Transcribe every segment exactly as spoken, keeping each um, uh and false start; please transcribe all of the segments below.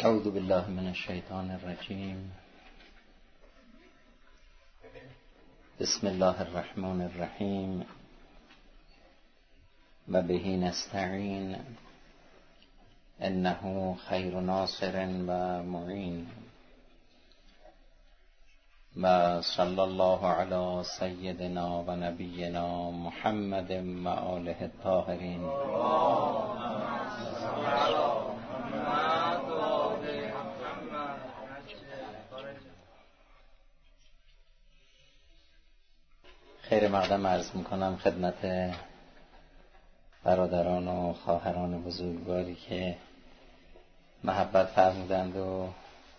اعوذ بالله من الشیطان الرجیم. بسم الله الرحمن الرحیم و به نستعین انه خیر ناصر و معین و صلی الله علی سیدنا و نبینا محمد و آله الطاهرین. خیر مقدم عرض میکنم خدمت برادران و خواهران بزرگواری که محبت فرمودند و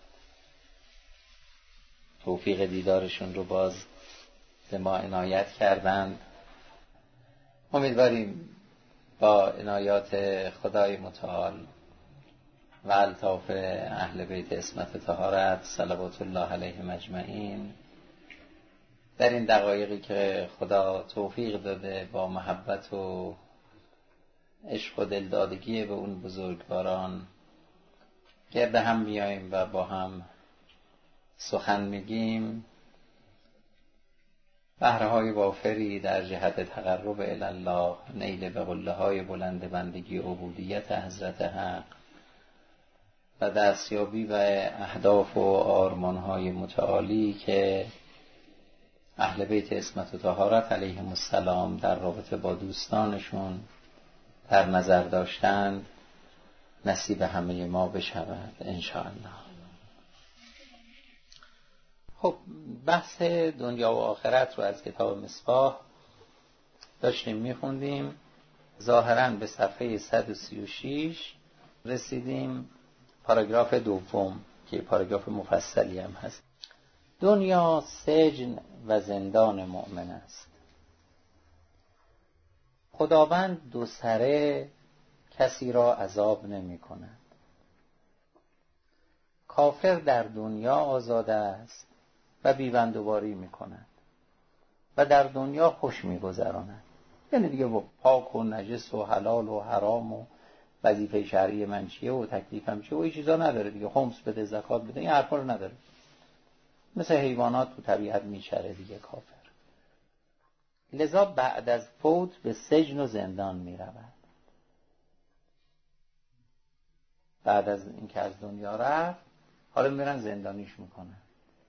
توفیق دیدارشون رو باز به ما عنایت کردند. امیدواریم با عنایات خدای متعال و الطاف اهل بیت عصمت طهارت صلوات الله علیهم اجمعین در این دقایقی که خدا توفیق داده با محبت و عشق و دلدادگی به اون بزرگواران گرد هم بیاییم و با هم سخن میگیم، بهره‌های وافری در جهت تقرب الی الله، نیل به قله‌های بلند بندگی عبودیت حضرت حق و دستیابی و اهداف و آرمان‌های متعالی که اهل بیت عصمت و طهارت علیهم السلام در رابطه با دوستانشون در نظر داشتند نصیب همه ما بشود انشاءالله. خب بحث دنیا و آخرت رو از کتاب مصباح داشتیم میخوندیم. ظاهراً به صفحه صد و سی و شش رسیدیم، پاراگراف دوم که پاراگراف مفصلی هم هست. دنیا سجن و زندان مؤمن است. خداوند دو سره کسی را عذاب نمی کند. کافر در دنیا آزاده است و بیبندوباری می کند و در دنیا خوش می گذراند. یعنی دیگه با پاک و نجس و حلال و حرام و وظیفه شرعی من چیه و تکلیفم چیه و این چیزا نداره دیگه. خمس بده، زکات بده، این حرفا رو نداره. مثل حیوانات تو طبیعت میچره دیگه کافر. لذا بعد از فوت به سجن و زندان میرود. بعد از اینکه از دنیا رفت حالا میرن زندانیش میکنن.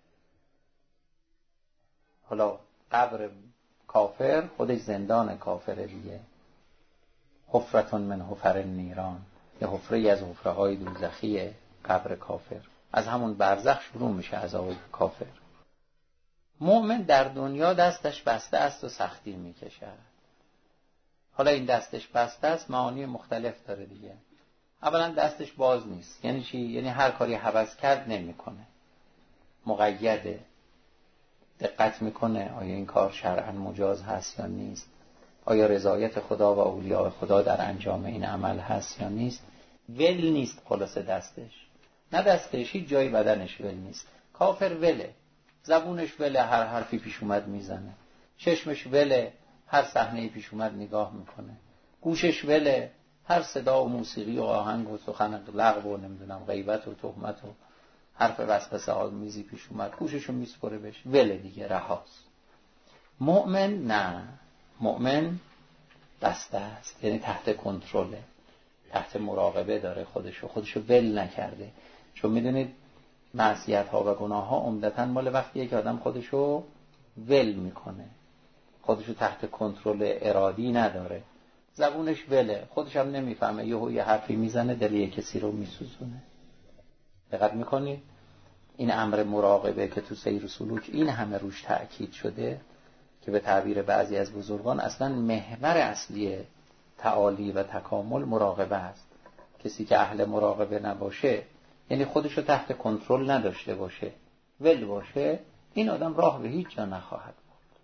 حالا قبر کافر خودش زندان کافره دیگه. حفرتون من حفر نیران، یه حفره از حفره های دوزخی قبر کافر. از همون برزخ شروع میشه عذاب کافر. مؤمن در دنیا دستش بسته است و سختی میکشد. حالا این دستش بسته است معانی مختلف داره دیگه. اولا دستش باز نیست. یعنی چی؟ یعنی هر کاری هوس کرد نمیکنه، مقیده، دقت میکنه آیا این کار شرعاً مجاز هست یا نیست، آیا رضایت خدا و اولیاء خدا در انجام این عمل هست یا نیست. ول نیست خلاصه دستش، نه دستش، هیچ جای بدنش ول نیست. کافر وله، زبونش وله، هر حرفی پیش اومد میزنه. چشمش وله، هر صحنه‌ای پیش اومد نگاه میکنه. گوشش وله، هر صدا و موسیقی و آهنگ و سخن لغو و نمیدونم غیبت و تهمت و حرف وسوسه آمیزی پیش اومد گوششو میسپره بهش، وله دیگه، رهاست. مؤمن نه، مؤمن بسته است، یعنی تحت کنترله، تحت مراقبه داره خودشو، خودشو ول نکرده. چون میدونید معصیت ها و گناه ها عمدتاً مال وقتیه که آدم خودشو ول میکنه، خودشو تحت کنترل ارادی نداره. زبونش وله، خودش هم نمیفهمه، یهو یه حرفی میزنه دل یه کسی رو میسوزونه. دقت میکنید این امر مراقبه که تو سیر و سلوک این همه روش تأکید شده که به تعبیر بعضی از بزرگان اصلا محور اصلی تعالی و تکامل مراقبه است. کسی که اهل مراقبه نباشه، یعنی خودشو تحت کنترل نداشته باشه، ول باشه، این آدم راه به هیچ جا نخواهد برد.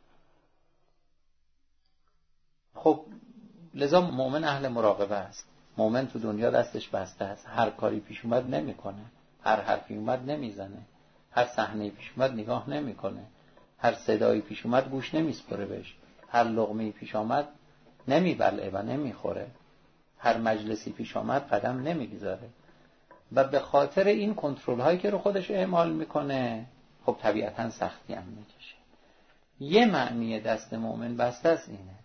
خب لذا مؤمن اهل مراقبه است. مؤمن تو دنیا دستش بسته است، هر کاری پیش اومد نمیکنه، هر حرفی اومد نمیزنه، هر صحنه‌ای پیش اومد نگاه نمیکنه، هر صدایی پیش اومد گوش نمیسپره بهش، هر لقمه‌ای پیش اومد نمیبلعه و نمیخوره، هر مجلسی پیش آمد قدم نمیگذاره. و به خاطر این کنترل هایی که رو خودش اعمال میکنه خب طبیعتاً سختی هم میکشه. یه معنی دست مؤمن بسته است اینه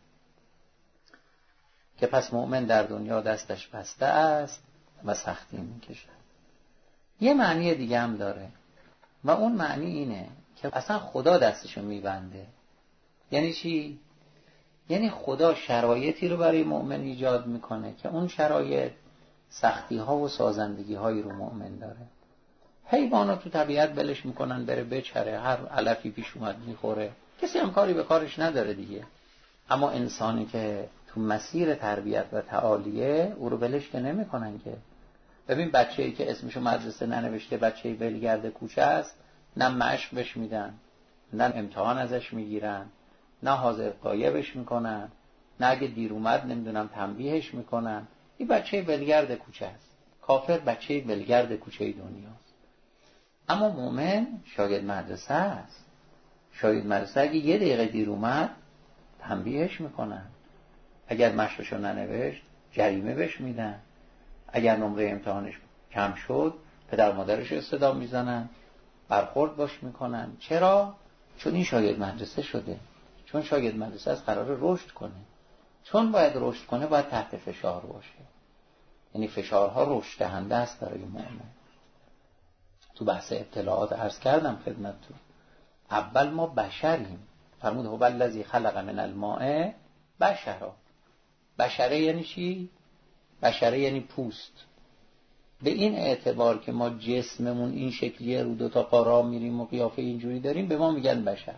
که پس مؤمن در دنیا دستش بسته است و سختی میکشه. یه معنی دیگه هم داره و اون معنی اینه که اصلا خدا دستشو میبنده. یعنی چی؟ یعنی خدا شرایطی رو برای مؤمن ایجاد میکنه که اون شرایط سختی ها و سازندگی هایی رو مؤمن داره. حیوانات تو طبیعت بلش میکنن بره بچره، هر علفی پیش اومد میخوره، کسی هم کاری به کارش نداره دیگه. اما انسانی که تو مسیر تربیت و تعالیه او رو بلش که نمیکنن که. ببین بچه‌ای که اسمشو مدرسه ننوشته، بچه‌ای ولگرد کوچه است، نه مشق بهش میدن، نه امتحان ازش میگیرن، نه حاضر غایبش میکنن، نه اگه دیر اومد نمیدونم تنبیهش میکنن. این بچه ولگرد کوچه است. کافر بچه ولگرد کوچه دنیاست. اما مؤمن شاگرد مدرسه است. شاگرد مدرسه اگه یه دقیقه دیر اومد تنبیهش میکنن، اگر مشقشو ننوشت جریمه بهش میدن، اگر نمره امتحانش کم شد پدر مادرش استدام میزنن، برخورد باش میکنن. چرا؟ چون این شاگرد مدرسه شده. چون شاگرد مدرسه است قراره رشد کنه. چون باید رشد کنه باید تحت فشار باشه. یعنی فشارها رشد دهنده است برای مؤمن. تو بحث ابتلاعات عرض کردم خدمتتون، اول ما بشریم. فرمود هو الذی خلق من الماء بشرا. بشره یعنی چی؟ بشره یعنی پوست. به این اعتبار که ما جسممون این شکلیه، رو دو تا پا راه میریم و قیافه اینجوری داریم، به ما میگن بشر.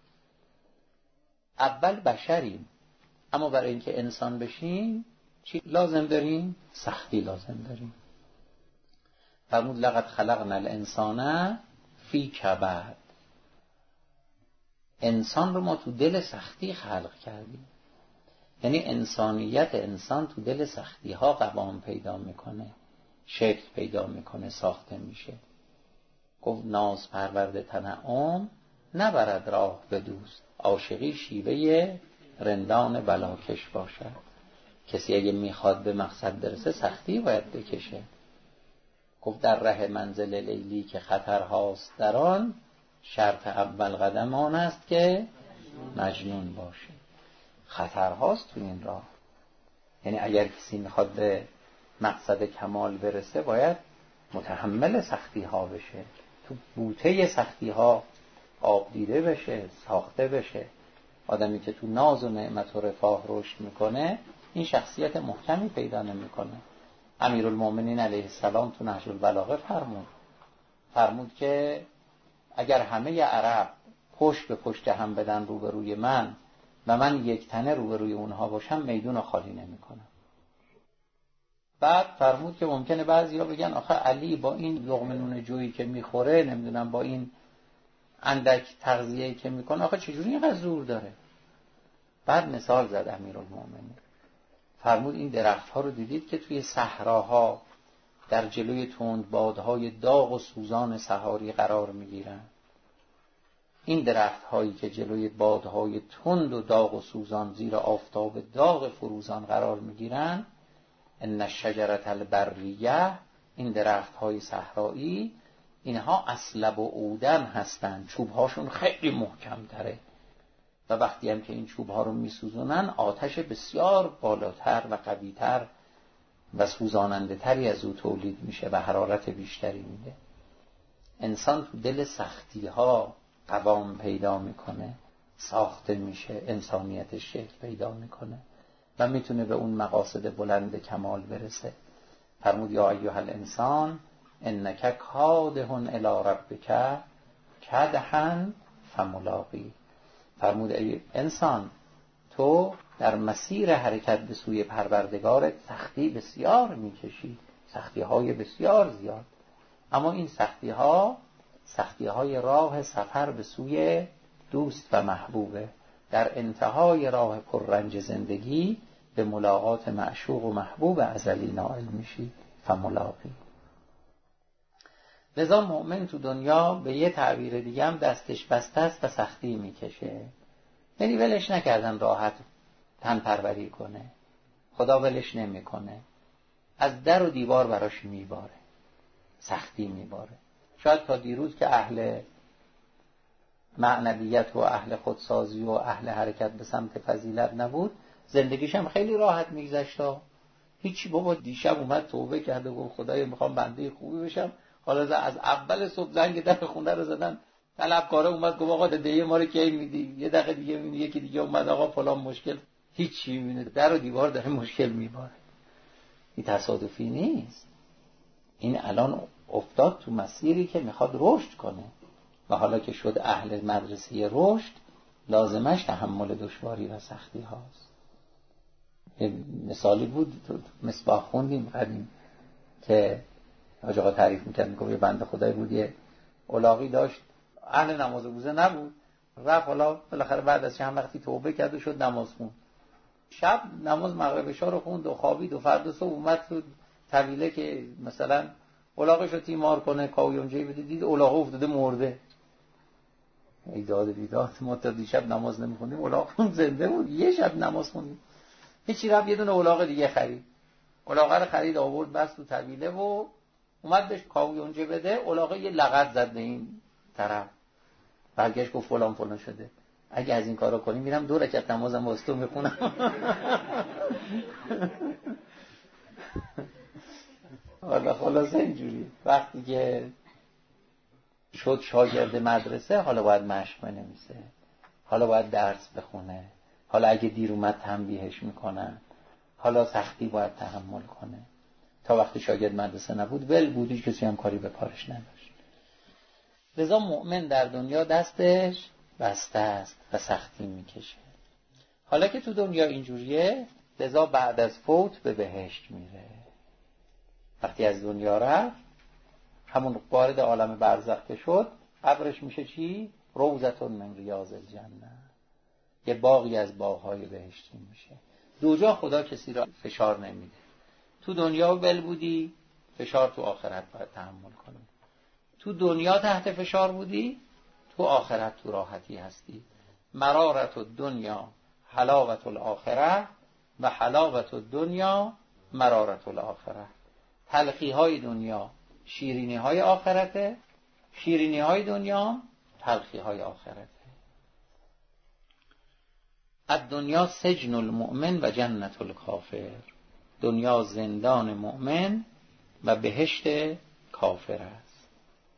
اول بشریم، اما برای اینکه انسان بشیم چی لازم داریم؟ سختی لازم داریم. فرمود لقد خلقنا الانسان فی کبد. انسان رو ما تو دل سختی خلق کردیم. یعنی انسانیت انسان تو دل سختی ها قوام پیدا میکنه، شکل پیدا میکنه، ساخته میشه. گفت ناز پرورد تنعم نبرد راه به دوست، عاشقی شیوه رندان بلاکش باشد. کسی اگه میخواد به مقصد برسه سختی باید بکشه. گفت در ره منزل لیلی که خطرهاست در آن، شرط اول قدم آن است که مجنون باشه. خطرهاست تو این راه. یعنی اگر کسی میخواد به مقصد کمال برسه باید متحمل سختی ها بشه، تو بوته سختی ها آب دیده بشه، ساخته بشه. آدمی که تو ناز و نعمت و رفاه رشد میکنه این شخصیت محکمی پیدا نمیکنه. امیرالمومنین علیه السلام تو نهج البلاغه فرمود فرمود که اگر همه عرب پشت به پشت هم بدن روبروی من و من یک تنه روبروی اونها باشم میدون رو خالی نمیکنم. بعد فرمود که ممکنه بعضیا بگن آخه علی با این لقمه نون جویی که میخوره، نمیدونم با این اندک تغذیه‌ای که میکنه، آخه چجوری اینقدر زور داره؟ بعد مثال زد امیرالمومنین، فرمود این درخت‌ها رو دیدید که توی صحراها در جلوی تند بادهای داغ و سوزان سحاری قرار میگیرن؟ این درخت‌هایی که جلوی بادهای تند و داغ و سوزان زیر آفتاب داغ فروزان قرار میگیرن، ان الشجرة البریه، این درخت‌های صحرایی، اینها اصلب و عودن هستند، چوب‌هاشون خیلی محکم تره و وقتی هم که این چوب‌ها رو میسوزونن آتش بسیار بالاتر و قوی‌تر و سوزاننده تری از او تولید میشه و حرارت بیشتری میده. انسان تو دل سختی‌ها قوام پیدا میکنه، ساخته میشه، انسانیتش شکل پیدا میکنه و میتونه به اون مقاصد بلند کمال برسه. فرمود یا ایها الانسان انک کادح الی ربک کدحا فملاقی. فرمود ای انسان تو در مسیر حرکت به سوی پروردگارت سختی بسیار میکشی، سختی های بسیار زیاد، اما این سختی ها سختی های راه سفر به سوی دوست و محبوبه. در انتهای راه پررنج زندگی به ملاقات معشوق و محبوب ازلی نائل میشی، فملاقی. لذا مؤمن تو دنیا به یه تعبیر دیگه هم دستش بسته است و سختی میکشه. یعنی ولش نکردن راحت تن پروری کنه، خدا ولش نمیکنه، از در و دیوار براش میباره. سختی میباره. شاید تا دیروز که اهل معنویت و اهل خودسازی و اهل حرکت به سمت فضیلت نبود، زندگیش هم خیلی راحت میگذشت. هیچی بابا، دیشب اومد توبه کرد و گفت خدایا میخوام بنده خوبی بشم، حالا از اول صبح زنگ در خونه رو زدن، طلبکاره اومد گفت آقا دیگه ما رو کی میدی؟ یه دقیقه دیگه میبینی یکی دیگه اومد آقا فلان مشکل. هیچی میبینه در و دیوار داره مشکل میباره. این تصادفی نیست. این الان افتاد تو مسیری که میخواد رشد کنه و حالا که شد اهل مدرسه رشد، لازمش تحمل دشواری و سختی هاست. یه مثالی بود تو مصباح خوندیم قدیم که حاج آقا تعریف میکرد، میگه یه بنده خدایی بود، یه الاغی داشت، اهل نماز روزه نبود، رفت حالا بالاخره بعد از چند وقتی توبه کرد و شد نماز خوند. شب نماز مغرب عشا رو خوند و خوابید و فردا صبح اومد تو طویله که مثلا الاغش رو تیمار کنه، کاویونجهی بده، دید الاغ افتاده مرده. ای داد بیداد، ما تا دیشب نماز نمیخوندیم، الاغ زنده بود. یه شب نماز خوندیم، هیچی، رفت یه دونه الاغ دیگه خرید، الاغ رو خرید آورد بس تو طویله و اومد بهش کاویونجه بده. الاغ یه لغت زد به این طرف، برگشت گفت فلان فلان شده. اگه از این کارا کنیم میرم دو رکعت نمازم واسه تو میخونم. حالا خلاصه اینجوری وقتی که شد شاگرد مدرسه، حالا باید مشق بنویسه، حالا باید درس بخونه، حالا اگه دیر اومد تنبیهش میکنن، حالا سختی باید تحمل کنه. تا وقتی شاگرد مدرسه نبود ول بود، هیچ کسی هم کاری به کارش نداشت. لذا مؤمن در دنیا دستش بسته است و سختی میکشه. حالا که تو دنیا اینجوریه، لذا بعد از فوت به بهشت میره. وقتی از دنیا رفت، همون وارد عالم برزخ که شد، قبرش میشه چی؟ روضة من ریاض الجنه، یه باغی از باغهای بهشتی میشه. دو جا خدا کسی را فشار نمیده. تو دنیا ول بودی، فشار تو آخرت باید تحمل کنی. تو دنیا تحت فشار بودی، تو آخرت تو راحتی هستی. مرارت الدنیا حلاوت الاخره و حلاوت الدنیا مرارت الاخره. تلخی های دنیا شیرینی های آخرته، شیرینی های دنیا تلخی های آخرته. الدنیا سجن المؤمن و جنت الکافر. دنیا زندان مؤمن و بهشت کافر است.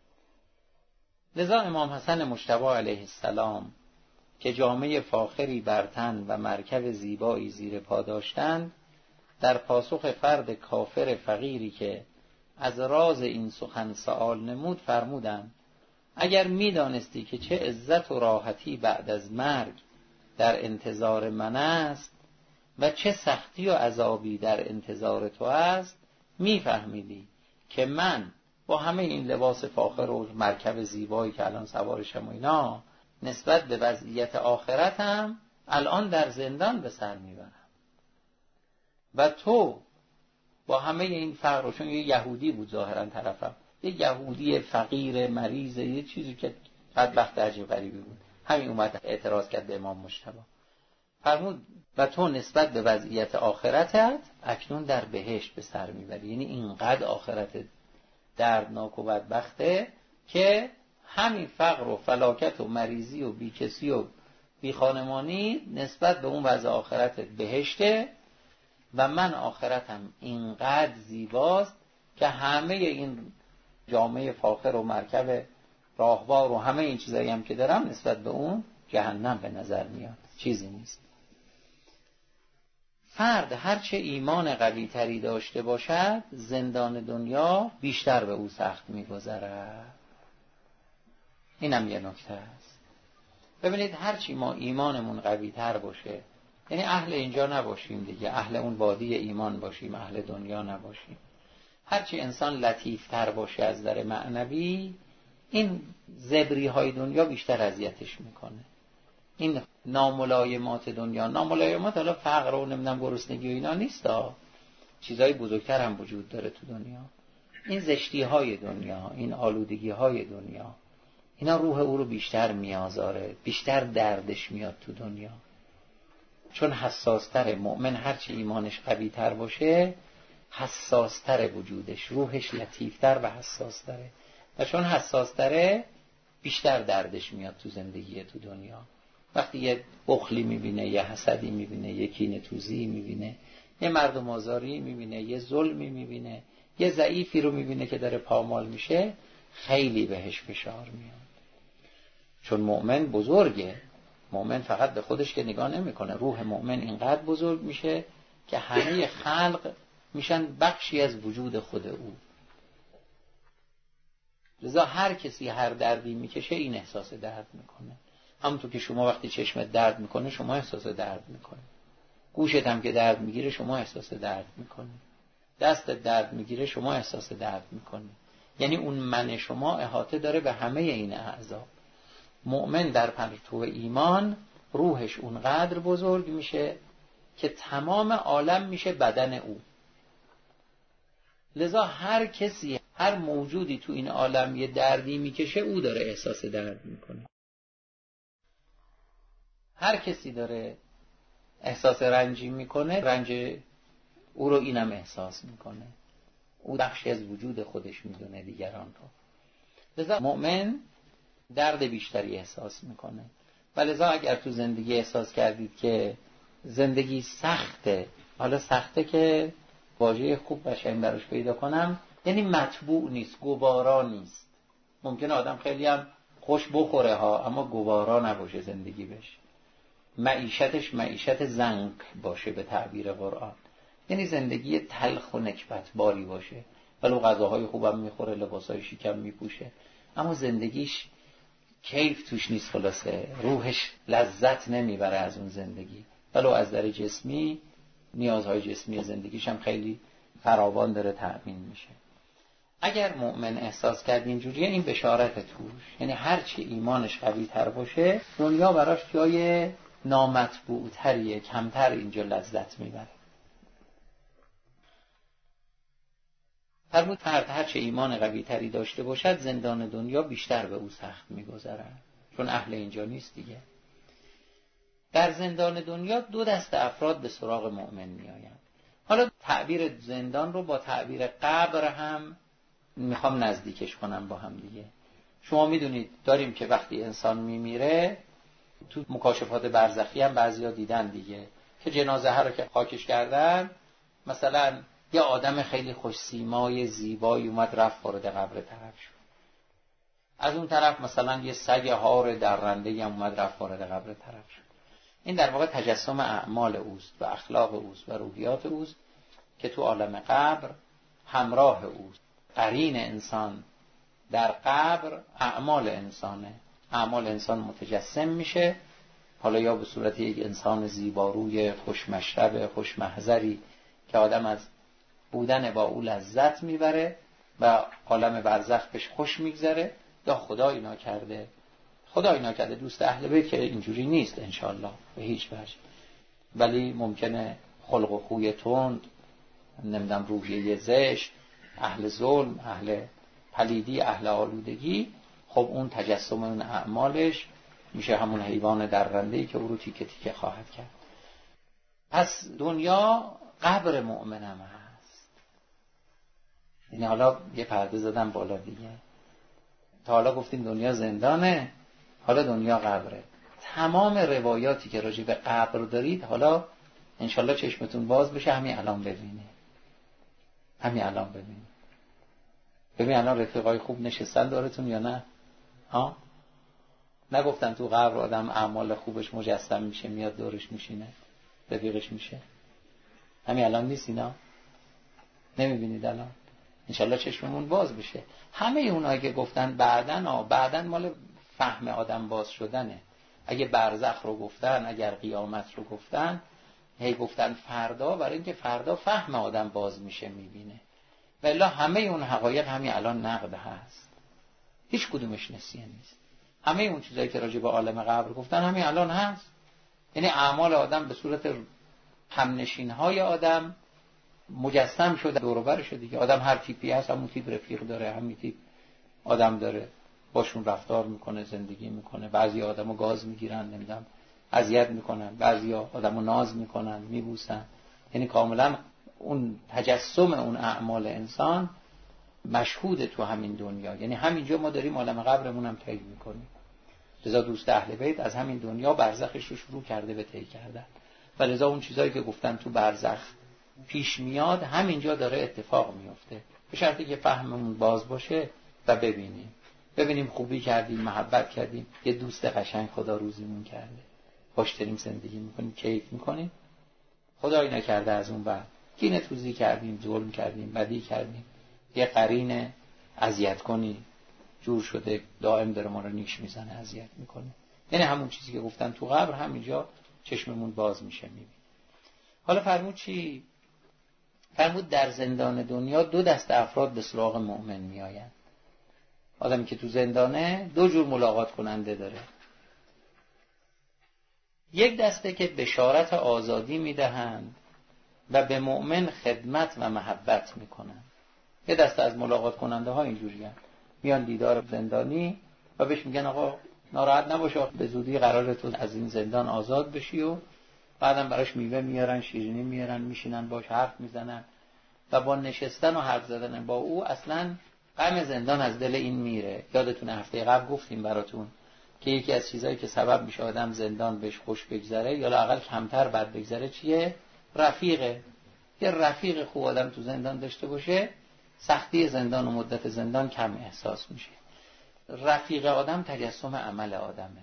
لذا امام حسن مجتبی علیه السلام که جامه فاخری بر تن و مرکب زیبایی زیر پا داشتند، در پاسخ فرد کافر فقیری که از راز این سخن سؤال نمود فرمودند: اگر میدانستی که چه عزت و راحتی بعد از مرگ در انتظار من است و چه سختی و عذابی در انتظار تو است، میفهمیدی که من با همه این لباس فاخر و مرکب زیبایی که الان سوارشم و اینا، نسبت به وضعیت آخرتم الان در زندان به سر میبرم. و تو با همه این فقر، چون یه یهودی بود ظاهرا طرفم، یه یهودی فقیر مریض، یه چیزی که بدبخت عجیب غریبی بود، همین اومد اعتراض کرد به امام مجتبی. فرمود و تو نسبت به وضعیت آخرتت اکنون در بهشت به سر میبری. یعنی اینقدر آخرت دردناک و بدبخته که همین فقر و فلاکت و مریضی و بیکسی و بیخانمانی نسبت به اون وضع آخرت بهشته و من آخرتم اینقدر زیباست که همه این جامعه فاخر و مرکب راهوار و همه این چیزایی هم که دارم نسبت به اون جهنم به نظر میاد، چیزی نیست. فرد هرچه ایمان قوی تری داشته باشد، زندان دنیا بیشتر به او سخت میگذرد. اینم یه نکته است. ببینید هرچی ما ایمانمون قوی تر باشه، یعنی اهل اینجا نباشیم دیگه، اهل اون وادی ایمان باشیم، اهل دنیا نباشیم، هرچی انسان لطیف تر باشه از در معنوی، این زبری های دنیا بیشتر اذیتش میکنه. این ناملایمات دنیا، ناملایمات حالا فقر و نمیدونم گرسنگی و اینا نیستا، چیزای بزرگتر هم وجود داره تو دنیا. این زشتی های دنیا، این آلودگی های دنیا، اینا روح او رو بیشتر میازاره، بیشتر دردش میاد تو دنیا. چون حساستر مؤمن هرچی ایمانش قوی تر باشه، حساستر وجودش، روحش لطیفتر و حساستره و چون حساستره بیشتر دردش میاد تو زندگی تو دنیا. وقتی یه بخلی میبینه، یه حسدی میبینه، یه کینه توزی میبینه، یه مردم آزاری میبینه، یه ظلمی میبینه، یه ضعیفی رو میبینه که داره پامال میشه، خیلی بهش فشار میاد. چون مؤمن بزرگه، مؤمن فقط به خودش که نگاه نمیکنه، روح مؤمن اینقدر بزرگ میشه که همه خلق میشن بخشی از وجود خود او. لذا هر کسی هر دردی میکشه این احساس درد میکنه. همونطور که شما وقتی چشمت درد میکنه شما احساس درد میکنه، گوشت هم که درد میگیره شما احساس درد میکنی، دستت درد میگیره شما احساس درد میکنی. یعنی اون من شما احاطه داره به همه این اعضا. مؤمن در پرتو ایمان روحش اونقدر بزرگ میشه که تمام عالم میشه بدن او. لذا هر کسی، هر موجودی تو این عالم یه دردی میکشه او داره احساس درد میکنه. هر کسی داره احساس رنجی میکنه، رنج او رو اینم احساس میکنه. او بخشی از وجود خودش میدونه دیگران رو. لذا مؤمن درد بیشتری احساس میکنه. و لذا اگر تو زندگی احساس کردید که زندگی سخته، حالا سخته که واژه خوب قشنگ براش پیدا کنم، یعنی مطبوع نیست، گوارا نیست. ممکنه آدم خیلی هم خوش بخوره ها، اما گوارا نباشه زندگی بشه. معیشتش معیشت زنک باشه به تعبیر قرآن، یعنی زندگی تلخ و نکبت باری باشه، ولو غذاهای خوبم میخوره، لباسای شیکم میپوشه، اما زندگیش کیف توش نیست. خلاصه روحش لذت نمیبره از اون زندگی، ولو از در جسمی نیازهای جسمی زندگیش هم خیلی فراوان داره تأمین میشه. اگر مؤمن احساس کرد اینجوریه، این بشارت توش، یعنی هرچی ایمانش قوی تر باشه دنیا براش جای نامطبوع تریه، کمتر اینجا لذت میبره. فرمود فرد هرچه ایمان قوی تری داشته باشد زندان دنیا بیشتر به او سخت میگذرد، چون اهل اینجا نیست دیگه. در زندان دنیا دو دست افراد به سراغ مؤمن میآیند. حالا تعبیر زندان رو با تعبیر قبر هم میخوام نزدیکش کنم با هم دیگه. شما میدونید داریم که وقتی انسان میمیره، تو مکاشفات برزخی هم بعضیا دیدن دیگه، که جنازه ها رو که خاکش کردن، مثلا یه آدم خیلی خوش سیمای زیبایی اومد رفت وارد قبر طرف شد، از اون طرف مثلا یه سگ هار درنده هم اومد رفت وارد قبر طرف شد. این در واقع تجسم اعمال اوست و اخلاق اوست و روحیات اوست که تو عالم قبر همراه اوست. قرین انسان در قبر اعمال انسانه، اعمال انسان متجسم میشه، حالا یا به صورت یک انسان زیباروی خوشمشرب خوشمحضری که آدم از بودن با او لذت میبره و عالم برزخ بهش خوش میگذره، یا خدا اینا کرده خدا اینا کرده دوست اهل بیت که اینجوری نیست انشالله به هیچ وجه، ولی ممکنه خلق و خوی تند، نمیدونم روحیه زشت، اهل ظلم، اهل پلیدی، اهل آلودگی، خب اون تجسم اون اعمالش میشه همون حیوان درنده‌ای که او رو تیکه تیکه خواهد کرد. پس دنیا قبر مؤمنم هست. یعنی حالا یه پرده زدم بالا دیگه، تا حالا گفتیم دنیا زندانه، حالا دنیا قبره. تمام روایاتی که راجع به قبر دارید حالا انشالله چشمتون باز بشه، همین الان ببینه، همین الان ببینه. ببین الان رفیقای خوب نشستن دارتون یا نه؟ ها؟ نگفتن تو قبر آدم اعمال خوبش مجسم میشه، میاد دورش میشینه، رفیقش میشه. همین الان نیست اینا؟ نمیبینید الان؟ انشالله چشممون باز بشه. همه اونایی که گفتن بعدن ها، بعدن مال فهم آدم باز شدنه. اگه برزخ رو گفتن، اگر قیامت رو گفتن، هی گفتن فردا، برای اینکه فردا فهم آدم باز میشه میبینه. والا همه اون حقایق همین الان نقد هست، هیچ کدومش نسیه نیست. همه اون چیزایی که راجع به عالم قبر گفتن همین الان هست. یعنی اعمال آدم به صورت همنشین‌های آدم مجسم شده دور و برش دیگه. آدم هر تیپی هست، همون تیپ رفیق داره، همین تیپ آدم داره، باشون رفتار میکنه، زندگی میکنه. بعضی آدمو گاز میگیرن، نمیدونم اذیت میکنن، بعضی آدمو ناز میکنن، میبوسن. یعنی کاملا اون تجسم اون اعمال انسان مشهود تو همین دنیا. یعنی همینجا ما داریم عالم قبرمون هم طی میکنیم. لذا دوست اهل بیت از همین دنیا برزخش رو شروع کرده به طی کردن و لذا اون چیزایی که گفتن تو برزخ پیش میاد همینجا داره اتفاق میفته، به شرطی که فهممون باز باشه و ببینیم ببینیم خوبی کردیم، محبت کردیم، یه دوست قشنگ خدا روزیمون کرده، باش داریم زندگی میکنیم، کیف میکنیم. خدایی نکرده از اون بعد کینه توزی کردیم، ظلم کردیم، بدی کردیم، یه قرین اذیت کنی جور شده دائم داره ما رو نیش میزنه، اذیت میکنه. یعنی همون چیزی که گفتن تو قبر همینجا چشممون باز میشه میبینیم. حالا فرمود چی؟ فرمود در زندان دنیا دو دسته افراد به سراغ مؤمن میآیند. آدمی که تو زندانه دو جور ملاقات کننده داره. یک دسته که بشارت آزادی میدهند و به مؤمن خدمت و محبت میکنند. یه دسته از ملاقات کننده ها اینجوری هست، میان دیدار زندانی و بهش میگن آقا ناراحت نباشه، به زودی قراره تو از این زندان آزاد بشی، و بعدم براش میوه میارن، شیرینی میارن، میشینن باش حرف میزنن و با نشستن و حرف زدن با او اصلا غم زندان از دل این میره. یادتونه هفته قبل گفتیم براتون که یکی از چیزایی که سبب میشه آدم زندان بهش خوش بگذره یا لااقل کمتر بد بگذره چیه؟ رفیقه. یه رفیق خوب آدم تو زندان داشته باشه، سختی زندان و مدت زندان کم احساس میشه. رفیق آدم تجسم عمل آدمه.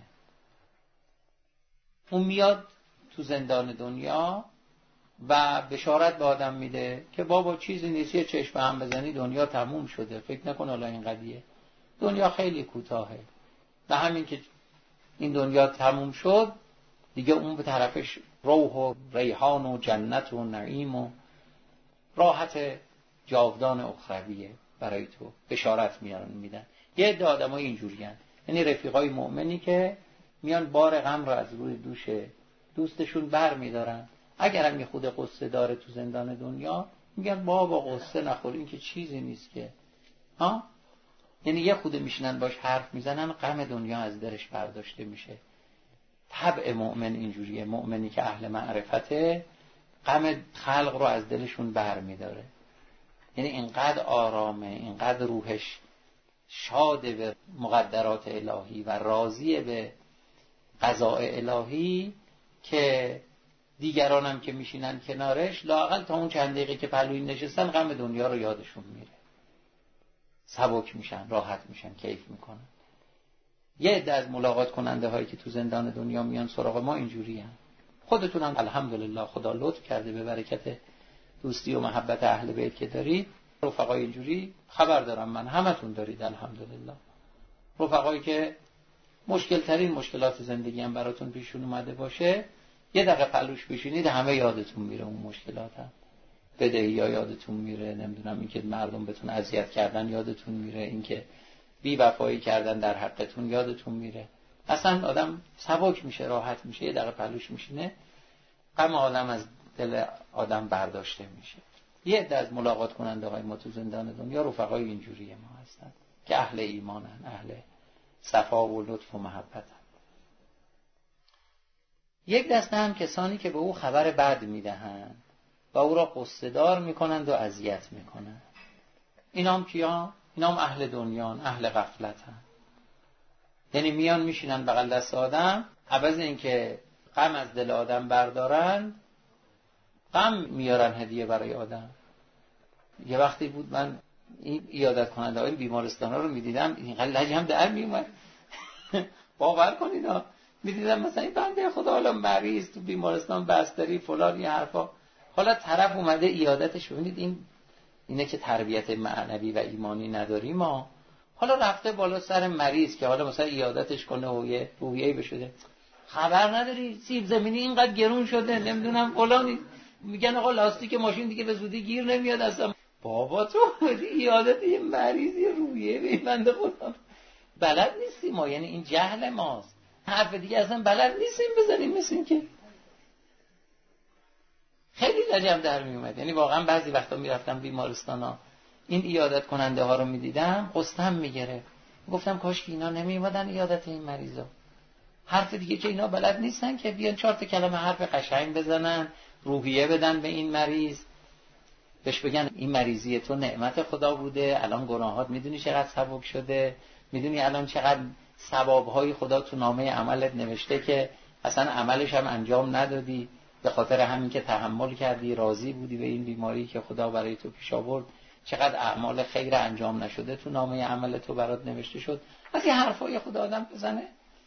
اون میاد تو زندان دنیا و بشارت به آدم میده که بابا چیزی نیست، یه چشم هم بزنی دنیا تموم شده، فکر نکن حالا این قضیه، دنیا خیلی کوتاهه و همین که این دنیا تموم شد دیگه اون به طرفش روح و ریحان و جنت و نعیم و راحت جاودان اخرویه برای تو، بشارت میارن میدن. یه عده آدمای اینجوری هستن، یعنی رفیقای مؤمنی که میان بار غم رو از روی دوش دوستشون بر میدارن. اگر هم یه خود قصه داره تو زندان دنیا میگن بابا قصه نخور، این که چیزی نیست که ها. یعنی یه خود میشنن باش حرف میزنن، غم دنیا از درش برداشته میشه. طبع مؤمن اینجوریه، مؤمنی که اهل معرفته غم خلق رو از دلشون بر میداره. یعنی اینقدر آرامه، اینقدر روحش شاده به مقدرات الهی و راضیه به قضاء الهی که دیگران هم که میشینن کنارش لااقل تا اون چند دقیقه که پهلوی نشستن غم دنیا رو یادشون میره، سبک میشن، راحت میشن، کیف میکنن. یه عده از ملاقات کننده هایی که تو زندان دنیا میان سراغ ما اینجوری هم. خودتون هم الحمدلله خدا لطف کرده به برکت دوستی و محبت اهل بیت که دارید، رفقای اینجوری خبر دارم من، همتون دارید الحمدلله. رفقایی که مشکل ترین مشکلات زندگی هم براتون پیشون اومده باشه، یه دقیقه پلوش بشینید همه یادتون میره اون مشکلات هم. بدهی ها یادتون میره، نمیدونم اینکه مردم بهتون اذیت کردن یادتون میره، اینکه بی وفایی کردن در حقتون یادتون میره. اصلا آدم سبک میشه، راحت میشه، یه دقیقه پلوش میشینه، غم آدم از دل آدم برداشته میشه. یه عده از ملاقات کننده های ما تو زندان دنیا رفقای اینجوری ما هستن که اهل ایمانن، اهل صفا و لطف و محبتن. یک دسته هم کسانی که به او خبر بد میدهند و او را قصه دار میکنند و اذیت میکنند. اینام کیا؟ اینام اهل دنیان، اهل غفلتن. یعنی میان میشینن بغل دست آدم، عوض اینکه غم از دل آدم بردارن غم میارن هدیه برای آدم. یه وقتی بود من این عیادت کننده های بیمارستان ها رو میدیدم، اینقدر لجم در میومد باور کنید ها، میدیدم مثلا این بنده خدا حالا مریض تو بیمارستان بستری فلان یه حرفا، حالا طرف اومده عیادتش. ببینید این اینه که تربیت معنوی و ایمانی نداریم ما. حالا رفته بالا سر مریض که حالا مثلا عیادتش کنه و یه روحیه‌ای بشه، خبر نداری سیب زمینی اینقدر گرون شده، نمیدونم فلانی، میگن آقا لاستیک ماشین دیگه به زودی گیر نمیاد اصلا. بابا تو عیادت یه مریض یه روحیه به بنده خدا بلد نیستیم ما، یعنی این جهل ماست. حرف دیگه اصلا بلد نیستیم بزنیم، مثل این که خیلی لجم در می اومد. یعنی واقعا بعضی وقتا میرفتم بیمارستان ها این عیادت کننده ها رو میدیدم قصتم میگره، گفتم کاش که اینا نمی اومدن عیادت این مریضا. حرف دیگه که اینا بلد نیستن که بیان چهار تا کلمه حرف قشنگ بزنن، روحیه بدن به این مریض، بهش بگن این مریضی تو نعمت خدا بوده، الان گناهات میدونی چقدر سبک شده، میدونی الان چقدر ثوابهای خدا تو نامه عملت نوشته که اصلا عملش هم انجام ندادی، به خاطر همین که تحمل کردی، راضی بودی به این بیماری که خدا برای تو پیش آورد، چقدر اعمال خیر انجام نشده تو نامه عمل تو برات نوشته شد. از این حرفای خدا آدم بزنه،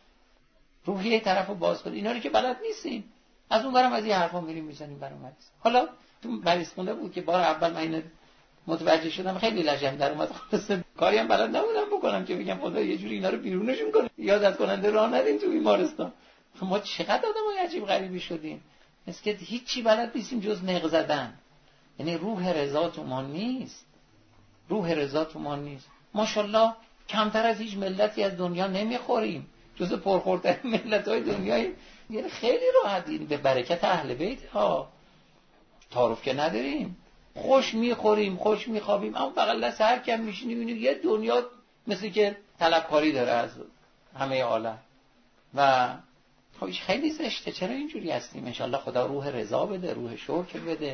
روحیه طرفو باز کنه. اینا رو که بلد نیستیم، از اون برم از این حرفا میریم میزنیم برام مریض. حالا تو مریض خونه بود که بار اول من اینو متوجه شدم، خیلی لجم در اومد، خلاص کاری هم بلد نبودم بکنم که بگم خدا یه جوری اینا رو بیرونشون کنه، یادت کننده راه ندیم تو بیمارستان. ما چقدر آدمای عجیب غریبی شدیم، مثل که هیچی بلد نیستیم جز نق زدن. یعنی روح رضا تو ما نیست، روح رضا تو ما نیست. ماشاءالله کمتر از هیچ ملتی از دنیا نمیخوریم، جز پرخورترین ملت‌های دنیاییم. یعنی خیلی راحتیم به برکت اهل بیت ها، تعارف که نداریم، خوش میخوریم، خوش میخوابیم، اما بغل دست هر کم میشینیم میبینیم یه دنیا مثل که طلبکاری داره از همه عالم و خیلی زشته. چرا اینجوری هستیم؟ انشالله خدا روح رضا بده، روح شکر بده،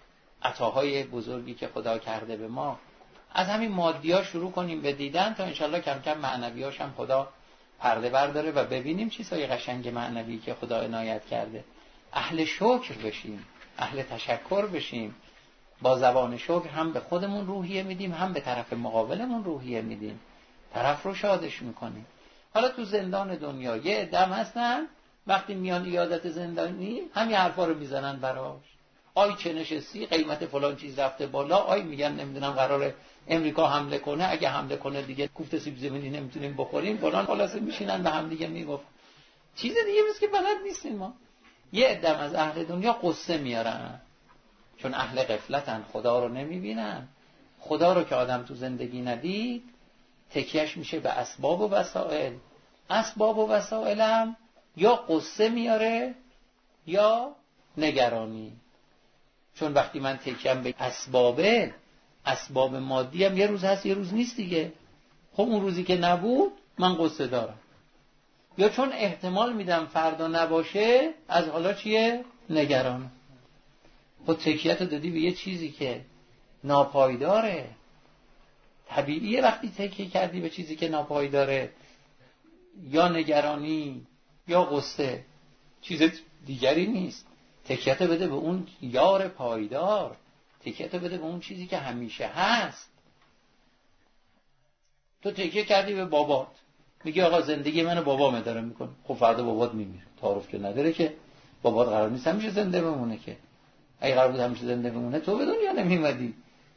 عطاهای بزرگی که خدا کرده به ما. از همین مادی‌ها شروع کنیم به دیدن تا انشالله کم کم معنویاش هم خدا پرده برداره و ببینیم چیزای قشنگ معنوی که خدا عنایت کرده. اهل شکر بشیم، اهل تشکر بشیم، با زبان شکر هم به خودمون روحیه میدیم، هم به طرف مقابلمون روحیه میدیم، طرف رو شادش میکنیم. حالا تو زندان دنیا یه عده‌ام هستن وقتی میان عیادت زندانی همین حرفا رو میزنن براش، آی چه نشستی، قیمت فلان چیز رفته بالا، آی میگن نمیدونم قراره امریکا حمله کنه، اگه حمله کنه دیگه کوفت سیب زمینی نمیتونیم بخوریم فلان، خلاصه میشینن به هم دیگه میگفت چیز دیگه مثل که بلد نیستیم ما. یه عده‌ام از اهل دنیا قصه میارن چون اهل غفلتن، خدا رو نمیبینن. خدا رو که آدم تو زندگی ندید تکیهش میشه به اسباب و وسائل. اسباب و وسائل هم یا قصه میاره یا نگرانی. چون وقتی من تکیم به اسبابه، اسباب مادی هم یه روز هست یه روز نیست دیگه، خب اون روزی که نبود من قصه دارم. یا چون احتمال میدم فردا نباشه از حالا چیه؟ نگران. خود تکیه‌تو دادی به یه چیزی که ناپایداره. طبیعیه وقتی تکیه کردی به چیزی که ناپایداره، یا نگرانی یا قصه، چیز دیگری نیست. تکیه‌تو بده به اون یار پایدار، تکیه‌تو بده به اون چیزی که همیشه هست. تو تکیه کردی به بابات، میگی آقا زندگی منو بابام اداره میکنه، خب فردا بابات میمیره، تعارف که نداره که بابات قرار نیست همیشه زنده بمونه که. اگه قرار بود همیشه زنده بمونه تو به دنیا نمیومدی،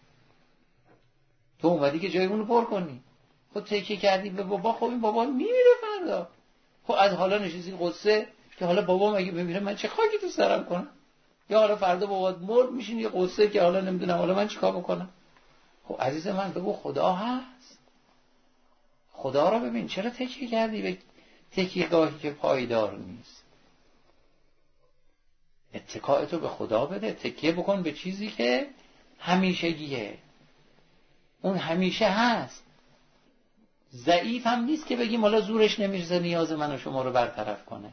تو اومدی که جای اونو پر کنی. خب تکیه کردی به بابا، خب این بابا میمیره فردا، خب از حالا نشستی قصه که حالا بابام اگه بمیره من چه خاکی تو سرم کنم، یا حالا فردا بابات مرد میشین یه قصه که حالا نمیدونم حالا من چیکار بکنم. خب عزیز من بگو خدا هست، خدا رو ببین. چرا تکیه کردی به تکیه‌گاهی که پایدار نیست؟ اتکاءتو به خدا بده، تکیه بکن به چیزی که همیشگیه، اون همیشه هست. ضعیف هم نیست که بگیم حالا زورش نمیرسه نیاز من و شما رو برطرف کنه،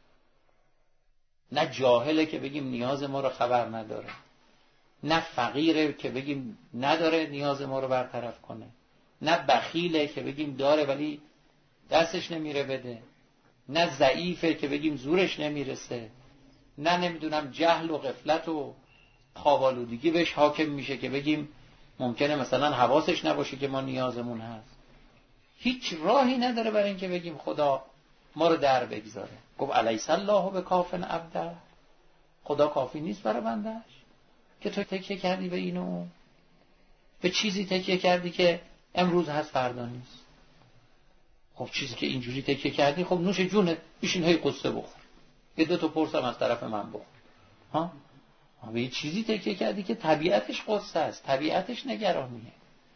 نه جاهله که بگیم نیاز ما رو خبر نداره، نه فقیره که بگیم نداره نیاز ما رو برطرف کنه، نه بخیله که بگیم داره ولی دستش نمیره بده، نه ضعیفه که بگیم زورش نمیرسه، نه نمیدونم جهل و غفلت و خوابالودگی بهش حاکم میشه که بگیم ممکنه مثلا حواسش نباشه که ما نیازمون هست. هیچ راهی نداره برای اینکه بگیم خدا ما رو در بگذاره. گفت الیس الله بکافٍ عبده، خدا کافی نیست برای بندش که تو تکیه کردی به اینو، به چیزی تکیه کردی که امروز هست فردا نیست. خب چیزی که اینجوری تکیه کردی خب نوش جونت، بشین هی قصه بخور، یه دو تا پرسم از طرف من بخور. ها به یه چیزی تکیه کردی که طبیعتش قصه است، طبیعتش نگرانیه.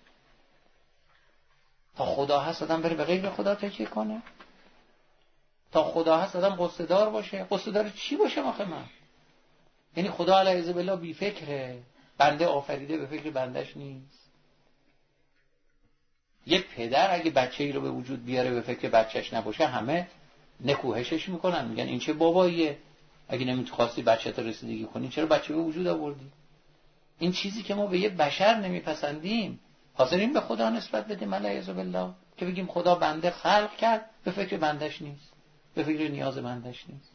تا خدا هست آدم بره به غیر خدا تکیه کنه؟ تا خدا هست آدم قصه دار باشه؟ قصه دار چی باشه آخه من؟ یعنی خدا علیه بالله بی فکره، بنده آفریده به فکر بندش نیست. یه پدر اگه بچه‌ای رو به وجود بیاره به فکر بچه‌ش نباشه همه نکوهشش میکنن، میگن این چه باباییه، اگه نمیخواستی بچه‌ت رسیدگی کنی چرا بچه به وجود آوردی؟ این چیزی که ما به یه بشر نمیپسندیم حاضرین به خدا نسبت بدیم علیه بالله، که بگیم خدا بنده خلق کرد به فکر بندش نیست، به فکر نیاز بندش نیست.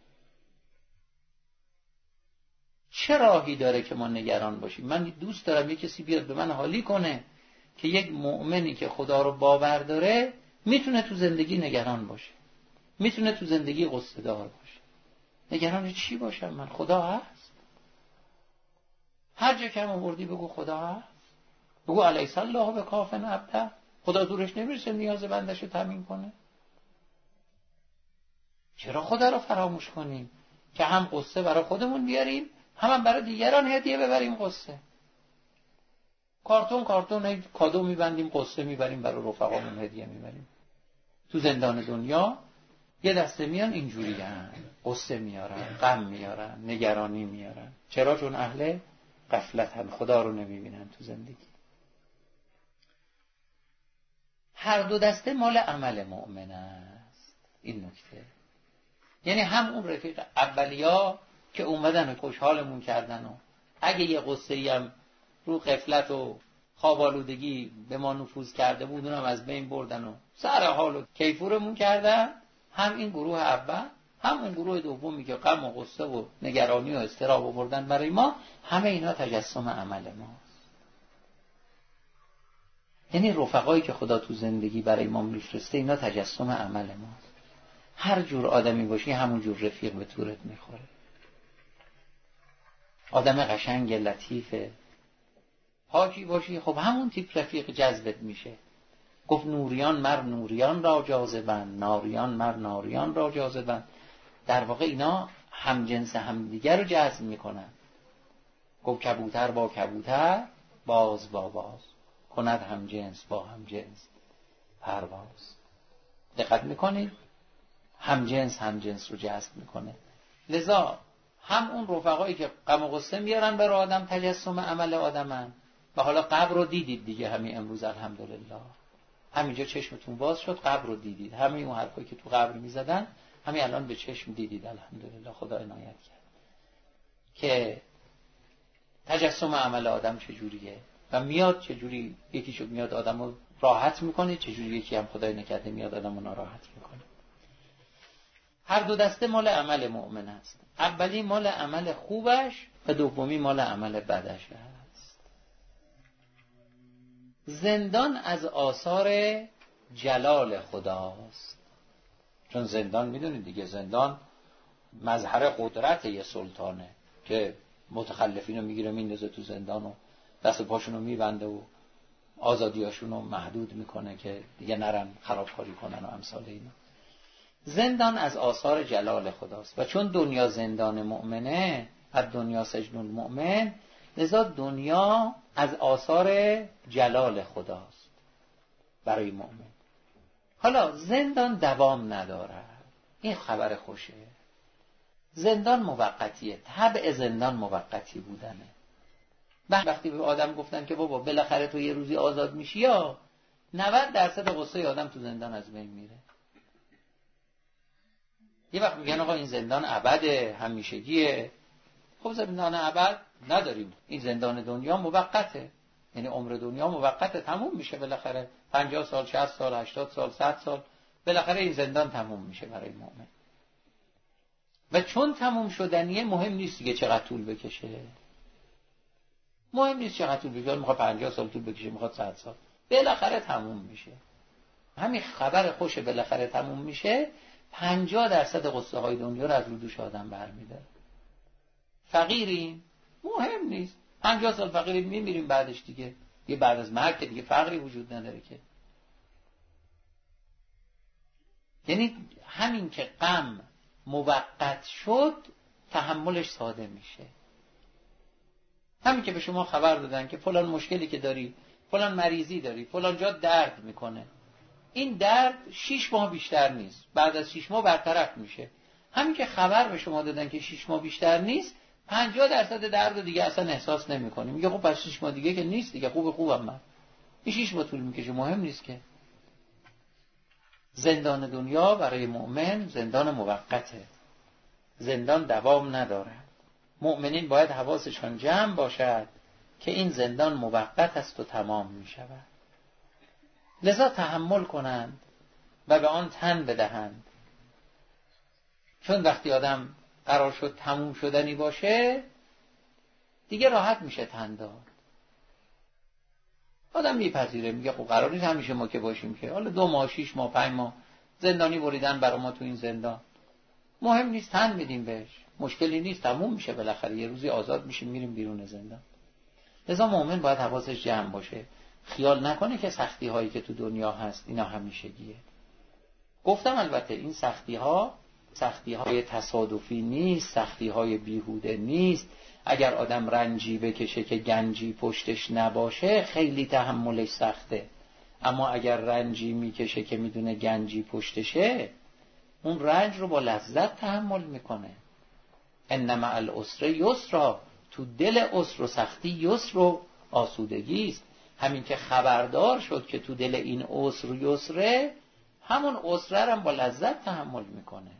چه راهی داره که ما نگران باشیم؟ من دوست دارم یک کسی بیاد به من حالی کنه که یک مؤمنی که خدا رو باور داره میتونه تو زندگی نگران باشه، میتونه تو زندگی غصه دار باشه. نگران چی باشم من؟ خدا هست. هر جا که آوردی بگو خدا هست، بگو الیس الله بکاف عبده، خدا دورش نمیرسه نیاز بندش رو تامین کنه. چرا خدا رو فراموش کنیم که هم قصه برای خودمون بیاریم، هم, هم برای دیگران هدیه ببریم قصه. کارتون کارتون کادو میبندیم، قصه میبریم برای رفقامون هدیه میبریم. تو زندان دنیا یه دسته میان اینجوری هن، قصه میارن، غم میارن، نگرانی میارن. چرا؟ چون اهل غفلت هم، خدا رو نمیبینن تو زندگی. هر دو دسته مال عمل مؤمن است. این نکته، یعنی هم اون رفیق اولیا که اومدن و خوشحالمون کردن و اگه یه قصه‌ای هم رو غفلت و خوابالودگی به ما نفوذ کرده بود اونم از بین بردن و سر حال و کیفورمون کردن، هم این گروه اول هم اون گروه دومی که غم و غصه و نگرانی و اضطراب آوردن برای ما، همه اینا تجسم عمل ماست. یعنی رفقایی که خدا تو زندگی برای ما میفرسته اینا تجسم عمل ماست. هر جور آدمی باشی همون جور رفیق به طورت میخوره. آدم قشنگ لطیفه پاکی باشی، خب همون تیپ رفیق جذبت میشه. گفت نوریان مر نوریان را جاذبند، ناریان مر ناریان را جاذبند. در واقع اینا هم جنس هم دیگر رو جذب میکنن. گفت کبوتر با کبوتر، باز با باز، کند هم جنس با هم جنس پرواز. دقت میکنید؟ هم جنس هم جنس رو جذب میکنه. لذا هم اون رفقایی که غم و غصه میارن برای آدم تجسم عمل آدمن. و حالا قبر رو دیدید دیگه، همین امروز الحمدلله همینجا چشمتون باز شد، قبر رو دیدید. همین اون حرفایی که تو قبر میزدن همین الان به چشم دیدید. الحمدلله خدا عنایت کرد که تجسم عمل آدم چجوریه و میاد چجوری. یکی شد میاد آدم رو راحت میکنه، چجوری یکی هم خدای نکرده میاد آدم رو ناراحت میکنه. هر دو دسته مال عمل مؤمن است. اولی مال عمل خوبش و دومی مال عمل بدش است. زندان از آثار جلال خداست. چون زندان میدونید دیگه، زندان مظهر قدرت یه سلطانه که متخلفین رو میگیره میندازه تو زندان و دست پاشون رو میبنده و آزادیاشون رو محدود میکنه که دیگه نرن خرابکاری کنن و امثال اینا. زندان از آثار جلال خداست و چون دنیا زندان مؤمنه، از دنیا سجن المؤمن، لذا دنیا از آثار جلال خداست برای مؤمن. حالا زندان دوام نداره، این خبر خوشه. زندان موقتیه، طبع زندان موقتی بودنه. وقتی به آدم گفتن که بابا بالاخره تو یه روزی آزاد میشی، یا نود درصد غصه آدم تو زندان از بین میره. یه وقت میگن آقا این زندان ابده، همیشگیه. خب زندان ابد نداریم، این زندان دنیا موقته، یعنی عمر دنیا موقته، تموم میشه بالاخره. پنجاه سال، شصت سال، هشتاد سال، صد سال، بالاخره این زندان تموم میشه برای مؤمن. و چون تموم شدنیه مهم نیست دیگه چقدر طول بکشه. مهم نیست چقدر طول بکشه، میخواد پنجاه سال طول بکشه، میخواد صد سال، بالاخره تموم میشه. همین خبر خوش بالاخره تموم میشه پنجاه درصد قصه های دنیا رو از رو دوش آدم برمی‌داره. فقیریم مهم نیست، پنجاه سال فقیریم میمیریم بعدش دیگه، یه بعد از مرگ دیگه فقری وجود نداره که. یعنی همین که غم موقت شد تحملش ساده میشه. همین که به شما خبر دادن که فلان مشکلی که داری، فلان مریضی داری، فلان جا درد میکنه، این درد شیش ماه بیشتر نیست، بعد از شیش ماه برطرف میشه. همین که خبر به شما دادن که شیش ماه بیشتر نیست، پنجاه درصد درد دیگه اصلا احساس نمی‌کنی. میگه خب پس شیش ماه دیگه که نیست دیگه، خوب خوبم من، این شیش ماه طول میکشه، مهم نیست که. زندان دنیا برای مؤمن زندان موقته، زندان دوام نداره. مؤمنین باید حواسشان جمع باشد که این زندان موقت است و تمام می شود. لذا تحمل کنند و به آن تن بدهند، چون وقتی آدم قرار شد تموم شدنی باشه دیگه راحت میشه تن داد. آدم میپذیره، میگه خب قرار نیست همیشه ما که باشیم که، حالا دو ماه، شیش ماه، پنج ماه زندانی بریدن برای ما تو این زندان، مهم نیست، تن میدیم بهش، مشکلی نیست، تموم میشه بالاخره، یه روزی آزاد میشیم میریم بیرون زندان. لذا مؤمن باید حواسش جمع باشه، خیال نکنه که سختی هایی که تو دنیا هست اینا همیشگیه. گفتم البته این سختی ها سختی های تصادفی نیست، سختی های بیهوده نیست. اگر آدم رنجی بکشه که گنجی پشتش نباشه خیلی تحملش سخته، اما اگر رنجی میکشه که میدونه گنجی پشتشه اون رنج رو با لذت تحمل میکنه. ان مع العسر یسرا، تو دل عسر و سختی یسر و آسودگی است. همین که خبردار شد که تو دل این عسر و یسره، همون عسره هم با لذت تحمل میکنه.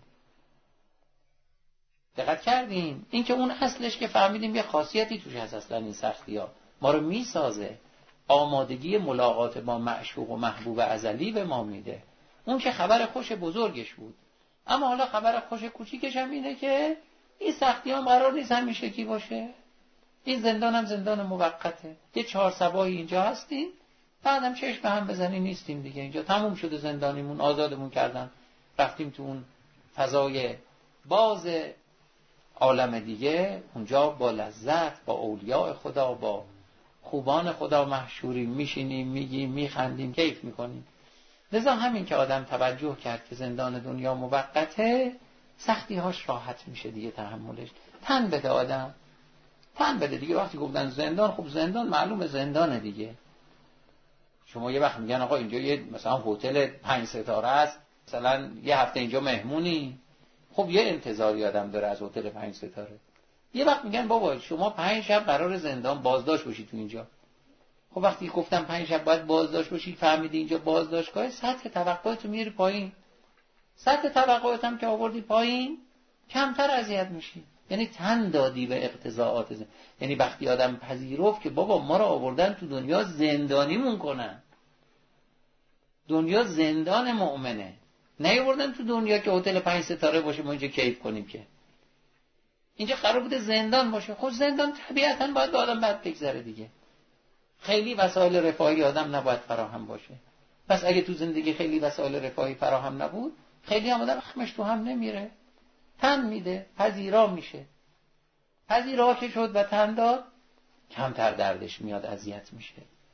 دقت کردیم؟ این که اون اصلش که فهمیدیم یه خاصیتی توش هست، اصلا این سختی ها ما رو میسازه، آمادگی ملاقات با معشوق و محبوب ازلی به ما میده. اون که خبر خوش بزرگش بود، اما حالا خبر خوش کوچیکش هم اینه که این سختی هم قرار نیست همیشگی باشه. این زندان هم زندان موقته، یه چهار صباحی اینجا هستیم، بعدم چشم هم بزنی نیستیم دیگه، اینجا تموم شده زندانیمون، آزادمون کردن، رفتیم تو اون فضای باز عالم دیگه، اونجا با لذت با اولیاء خدا با خوبان خدا محشوریم، میشینیم میگیم میخندیم کیف میکنیم. لذا همین که آدم توجه کرد که زندان دنیا موقته، سختی هاش راحت میشه دیگه، تحملش. تن بده آدم، تن بده دیگه. وقتی گفتن زندان، خب زندان معلومه زندانه دیگه. شما یه وقت میگن آقا اینجا یه مثلا هتل پنج ستاره است، مثلا یه هفته اینجا مهمونی، خب یه انتظاری آدم داره از هتل پنج ستاره. یه وقت میگن بابا شما پنج شب قرار زندان بازداشت باشید تو اینجا. خب وقتی گفتم پنج شب باید بازداشت باشید، فهمیدی اینجا بازداشتگاه، سطح توقعاتو میاری پایین. سطح توقعات هم که آوردی پایین، کمتر اذیت میشی. یعنی تن دادی به اقتضاعات زندگی. یعنی وقتی آدم پذیرفت که بابا ما رو آوردن تو دنیا زندانیمون کنن، دنیا زندان مؤمنه، نیاوردن تو دنیا که هتل پنج ستاره باشه ما اینجا کیف کنیم، که اینجا قرار بوده زندان باشه. خب زندان طبیعتاً باید به آدم بد بگذره دیگه، خیلی وسایل رفاهی آدم نباید فراهم باشه. پس اگه تو زندگی خیلی وسایل رفاهی فراهم نبود، خیلی هم آدم خمش تو هم نمیره، تن میده، پذیرا میشه. پذیرا که شد و تن داد، کمتر دردش میاد، اذیت میشه.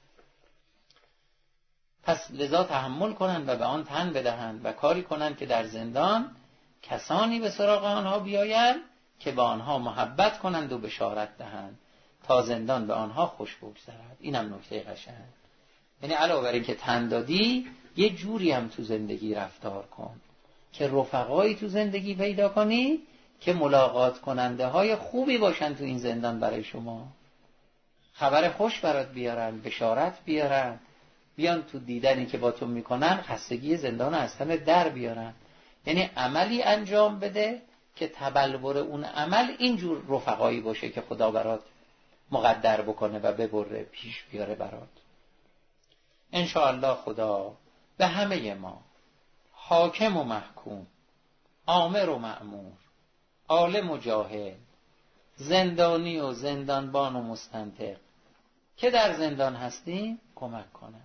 پس لذا تحمل کنند و به آن تن بدهند و کاری کنند که در زندان کسانی به سراغ آنها بیایند که به آنها محبت کنند و بشارت دهند تا زندان به آنها خوش بگذرد. اینم نکته قشنگ. یعنی علاوه بر این که تن دادی، یه جوری هم تو زندگی رفتار کن که رفقایی تو زندگی پیدا کنی که ملاقات کننده های خوبی باشن تو این زندان برای شما، خبر خوش برات بیارن، بشارت بیارن، بیان تو دیدنی که با تو میکنن خستگی زندان از تن در بیارن. یعنی عملی انجام بده که تبلور اون عمل اینجور رفقایی باشه که خدا برات مقدر بکنه و ببره پیش بیاره برات. انشاءالله خدا به همه ما، حاکم و محکوم، آمر و مأمور، عالم و جاهل، زندانی و زندانبان و مستنطق که در زندان هستیم کمک کنه.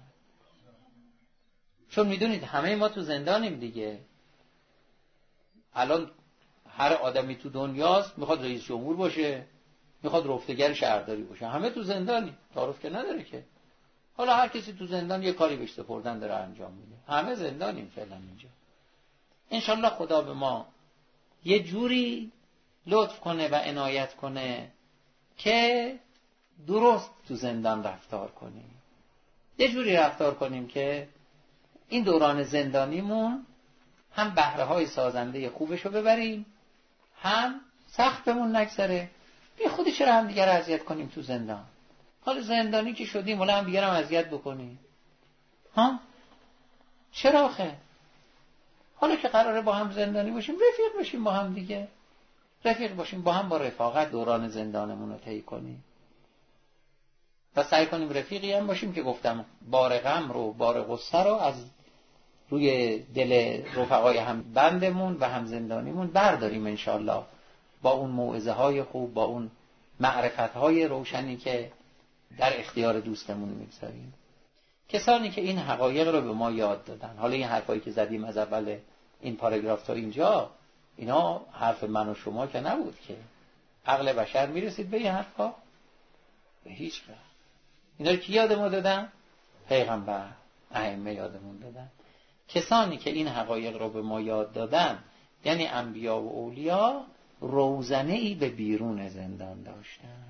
چون میدونید همه ما تو زندانیم دیگه. الان هر آدمی تو دنیاست میخواد رئیس جمهور باشه، میخواد رفتگر شهرداری باشه، همه تو زندانی، تعارف که نداره که. حالا هر کسی تو زندان یه کاری بهش سپردن داره انجام میده، همه زندانیم فعلا اینجا. انشالله خدا به ما یه جوری لطف کنه و عنایت کنه که درست تو زندان رفتار کنیم، یه جوری رفتار کنیم که این دوران زندانیمون هم بهره های سازنده خوبشو ببریم، هم سخت بمون نگذره. بی خودی چرا هم دیگر اذیت کنیم تو زندان؟ حالا زندانی که شدیم ولی هم دیگر هم اذیت بکنیم ها؟ چرا آخه؟ حالا که قراره با هم زندانی باشیم، رفیق باشیم با هم دیگه، رفیق باشیم با هم، با رفاقت دوران زندانمون رو طی کنیم. و سعی کنیم رفیقی هم باشیم که گفتم بار غم رو، بار غصه رو از روی دل رفقای هم بندمون و هم زندانیمون برداریم انشالله، با اون موعظه های خوب، با اون معرفت های روشنی که در اختیار دوستمون میگذاریم. کسانی که این حقایق رو به ما یاد دادن، حالا این حرفایی که زدیم از اول این پاراگراف تا اینجا، اینا حرف من و شما که نبود که. عقل بشر میرسید به این حرفا؟ به هیچ وجه. اینا رو کی یاد ما دادن؟ پیغمبر، ائمه یادمون دادن. کسانی که این حقایق رو به ما یاد دادن، یعنی انبیا و اولیا، روزنه‌ای به بیرون زندان داشتن.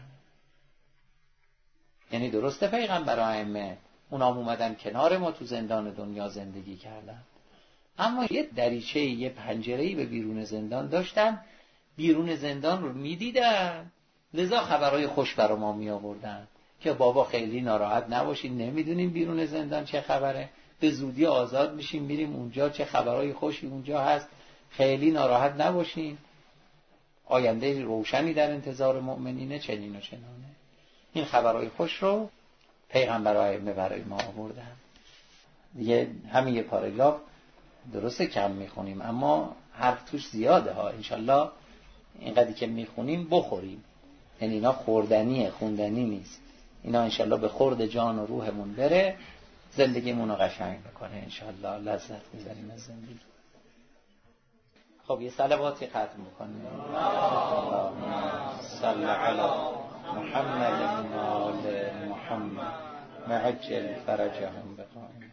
یعنی درسته پیغمبر و ائمه اونام اومدن کنار ما تو زندان دنیا زندگی کردن، اما یه دریچه، یه پنجره‌ای به بیرون زندان داشتن، بیرون زندان رو میدیدن، لذا خبرهای خوش برای ما می آوردن که بابا خیلی ناراحت نباشید، نمیدونیم بیرون زندان چه خبره، به زودی آزاد میشیم میریم اونجا، چه خبرهای خوشی اونجا هست، خیلی ناراحت نباشین، آینده روشنی در انتظار مؤمنینه، چنین و چنانه. این خبرهای خوش رو پیغمبر و ائمه برای ما آوردن. دیگه همین یه پاراگراف درسته کم میخونیم، اما حرف توش زیاده ها. انشالله اینقدری که میخونیم بخوریم، یعنی اینا خوردنیه، خوندنی نیست. اینا انشالله به خورد جان و روحمون بره، زندگیمون رو قشنگ بکنه انشالله، لذت می‌بریم از زندگی. خب یه صلواتی ختم بکنیم. صلی علی محمد و آل محمد وعجل فرجهم بقائم.